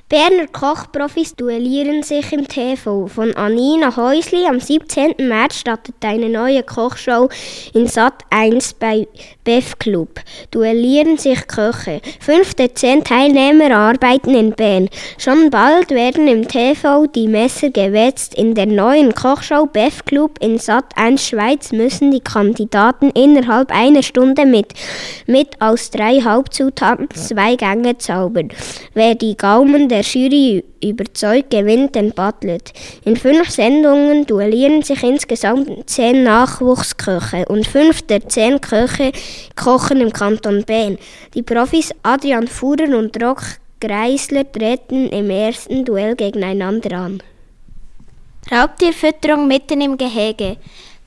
Berner Kochprofis duellieren sich im TV. Von Anina Häusli am 17. März startet eine neue Kochshow in Sat.1 bei Bef Club. Duellieren sich Köche. 5 der 10 Teilnehmer arbeiten in Bern. Schon bald werden im TV die Messer gewetzt. In der neuen Kochshow Bef Club in Sat.1 Schweiz müssen die Kandidaten innerhalb einer Stunde mit aus 3 Hauptzutaten 2 Gänge zaubern. Wer die Gaumen der Jury überzeugt, gewinnt den Padlet. In 5 Sendungen duellieren sich insgesamt 10 Nachwuchsköche und 5 der 10 Köche kochen im Kanton Bern. Die Profis Adrian Fuhrer und Rock Greisler treten im ersten Duell gegeneinander an. Raubtierfütterung mitten im Gehege.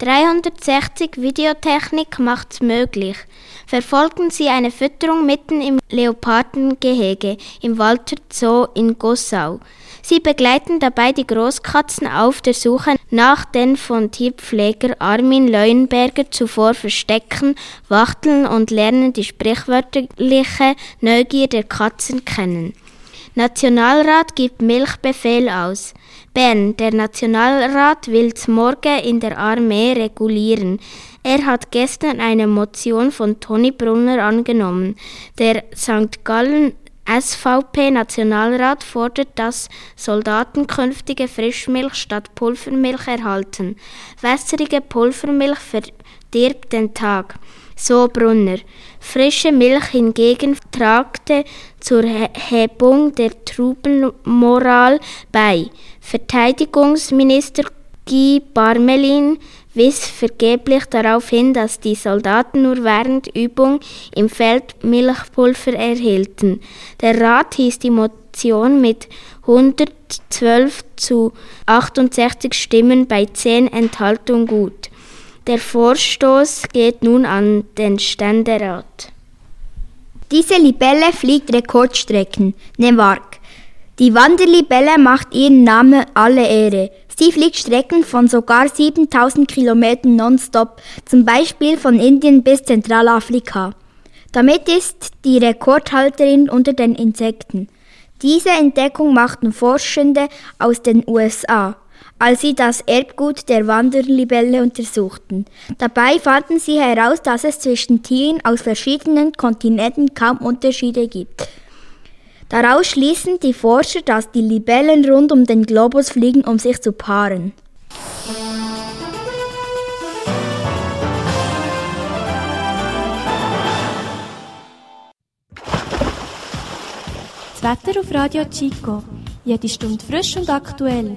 360 Videotechnik macht's möglich. Verfolgen Sie eine Fütterung mitten im Leopardengehege im Walter Zoo in Gossau. Sie begleiten dabei die Großkatzen auf der Suche nach den von Tierpfleger Armin Leuenberger zuvor versteckten Wachteln und lernen die sprichwörtliche Neugier der Katzen kennen. Nationalrat gibt Milchbefehl aus. Bern, der Nationalrat will morgen in der Armee regulieren. Er hat gestern eine Motion von Toni Brunner angenommen. Der St. Gallen SVP-Nationalrat fordert, dass Soldaten künftige Frischmilch statt Pulvermilch erhalten. Wässrige Pulvermilch verdirbt den Tag. So Brunner. Frische Milch hingegen tragte zur Hebung der Trubenmoral bei. Verteidigungsminister Guy Parmelin wies vergeblich darauf hin, dass die Soldaten nur während Übung im Feld Milchpulver erhielten. Der Rat hieß die Motion mit 112 zu 68 Stimmen bei 10 Enthaltungen gut. Der Vorstoß geht nun an den Ständerat. Diese Libelle fliegt Rekordstrecken. Newark. Die Wanderlibelle macht ihren Namen alle Ehre. Sie fliegt Strecken von sogar 7000 Kilometern nonstop, zum Beispiel von Indien bis Zentralafrika. Damit ist die Rekordhalterin unter den Insekten. Diese Entdeckung machten Forschende aus den USA, als sie das Erbgut der Wanderlibelle untersuchten. Dabei fanden sie heraus, dass es zwischen Tieren aus verschiedenen Kontinenten kaum Unterschiede gibt. Daraus schließen die Forscher, dass die Libellen rund um den Globus fliegen, um sich zu paaren. Das Wetter auf Radio Chico. Jede Stunde frisch und aktuell.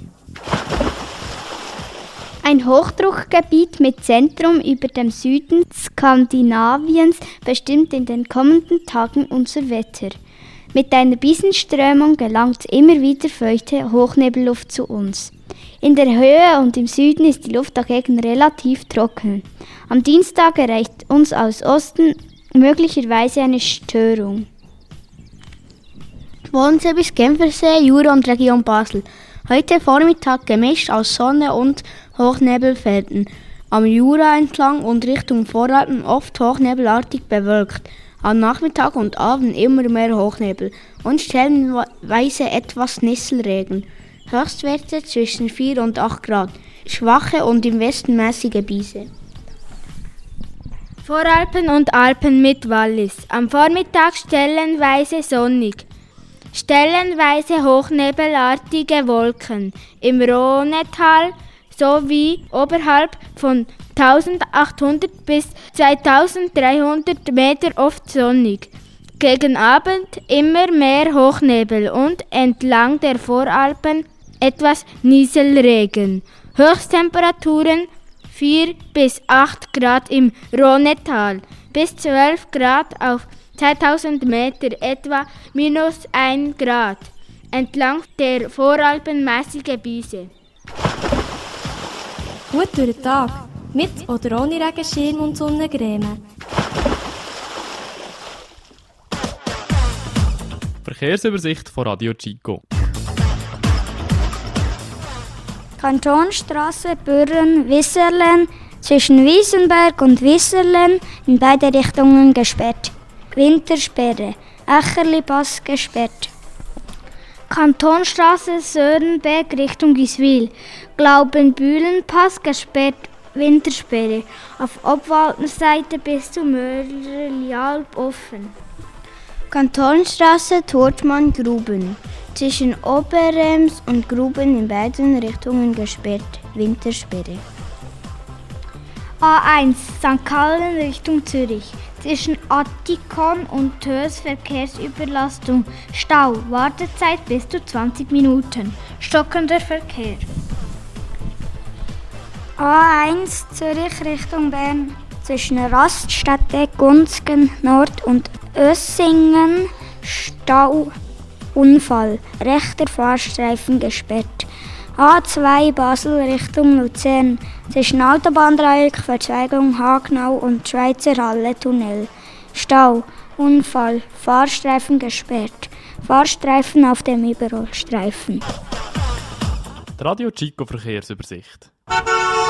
Ein Hochdruckgebiet mit Zentrum über dem Süden Skandinaviens bestimmt in den kommenden Tagen unser Wetter. Mit einer Bissenströmung gelangt immer wieder feuchte Hochnebelluft zu uns. In der Höhe und im Süden ist die Luft dagegen relativ trocken. Am Dienstag erreicht uns aus Osten möglicherweise eine Störung. Bodensee bis Genfersee, Jura und Region Basel. Heute Vormittag gemischt aus Sonne und Hochnebelfelden. Am Jura entlang und Richtung Voralpen oft hochnebelartig bewölkt. Am Nachmittag und Abend immer mehr Hochnebel und stellenweise etwas Nisselregen. Höchstwerte zwischen 4 und 8 Grad. Schwache und im Westen mäßige Brise. Voralpen und Alpen mit Wallis. Am Vormittag stellenweise sonnig. Stellenweise hochnebelartige Wolken. Im Rhonetal sowie oberhalb von 1800 bis 2300 Meter oft sonnig. Gegen Abend immer mehr Hochnebel und entlang der Voralpen etwas Nieselregen. Höchsttemperaturen 4 bis 8 Grad im Rhonetal, bis 12 Grad auf 2000 Meter, etwa -1 Grad. Entlang der Voralpen mäßige Brise. Gut durch den Tag, mit oder ohne Regenschirm und Sonnencreme. Verkehrsübersicht von Radio Chico. Kantonstrasse Bürren-Wisserlen zwischen Wiesenberg und Wisserlen in beide Richtungen gesperrt. Wintersperre. Echerli-Pass gesperrt. Kantonstraße Sörenberg Richtung Giswil. Glaubenbühlen-Pass gesperrt, Wintersperre. Auf Obwaldner Seite bis zu Mörleralp offen. Kantonstraße Tortmann-Gruben. Zwischen Oberems und Gruben in beiden Richtungen gesperrt, Wintersperre. A1 St. Gallen Richtung Zürich. Zwischen Attikon und Tös Verkehrsüberlastung. Stau, Wartezeit bis zu 20 Minuten. Stockender Verkehr. A1 Zürich Richtung Bern. Zwischen Raststätte Gunzgen Nord und Össingen Stau, Unfall, rechter Fahrstreifen gesperrt. A2 Basel Richtung Luzern. Zwischen Autobahndreieck, Verzweigung Hagenau und Schweizer Halle Tunnel. Stau, Unfall, Fahrstreifen gesperrt. Fahrstreifen auf dem Überrollstreifen. Die Radio Chico Verkehrsübersicht.